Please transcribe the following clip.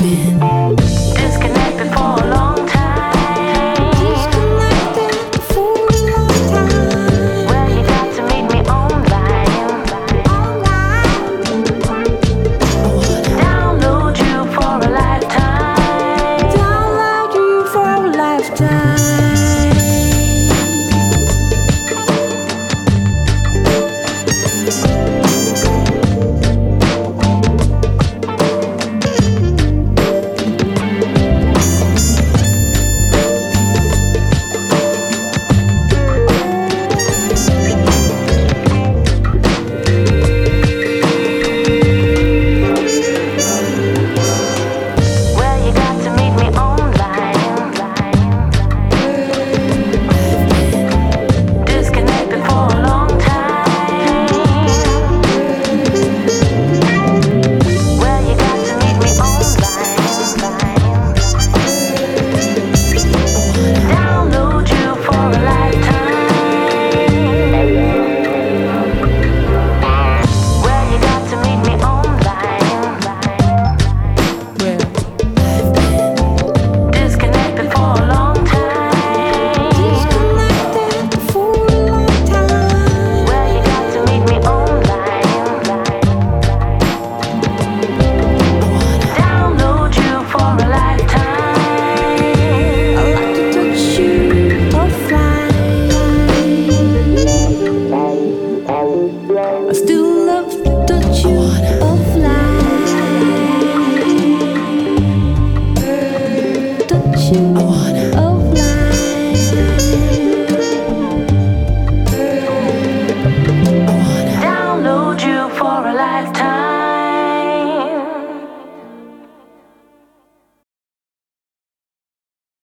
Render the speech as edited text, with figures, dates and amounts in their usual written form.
Disconnected for a long time. Well, you got to meet me online. Download you for a lifetime. Download you for a lifetime. Well, you got to meet me online. Disconnected for a long time. Well, you got to meet me online. Download you for a lifetime. Well, you got to meet me online. Disconnected for a long time. Well, you got to meet me online. Download you for a lifetime. I like to touch you offline. I still love to touch you offline. Touch you.